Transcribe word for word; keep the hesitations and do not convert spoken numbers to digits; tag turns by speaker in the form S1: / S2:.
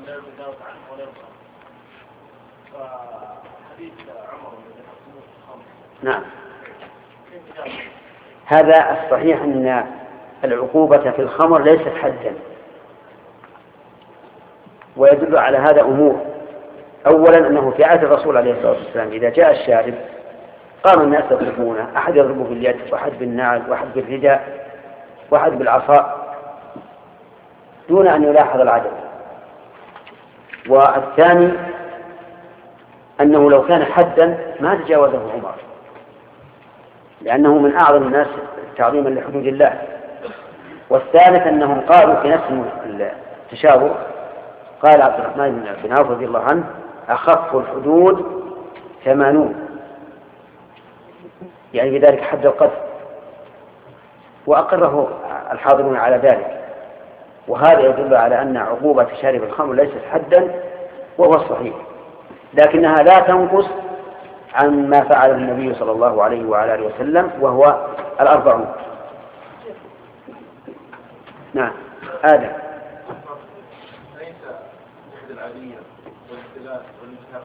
S1: يجاوز عنه ولا يبقى. فحديث عمر الذي حصله الخمر. نعم. هذا الصحيح أن العقوبة في الخمر ليست حدا، ويدل على هذا أمور. أولا أنه في عهد الرسول عليه الصلاة والسلام إذا جاء الشارب قام الناس يضربونه، أحد يضربه باليد، واحد بالنعل، واحد بالرداء، واحد بالعصا، دون أن يلاحظ العدد. والثاني أنه لو كان حدا ما تجاوزه عمر، لأنه من أعظم الناس تعظيما لحدود الله. والثالث أنهم قالوا في نفس التشاور، قال عبد الرحمن بن عوف رضي الله عنه: أخف الحدود ثمانون، يعني بذلك حد القذف، وأقره الحاضرون على ذلك. وهذا يدل على أن عقوبة شارب الخمر ليست حدا، وهو الصحيح، لكنها لا تنقص عن ما فعله النبي صلى الله عليه وعلى آله وسلم، وهو الأربعون. نعم. آدم.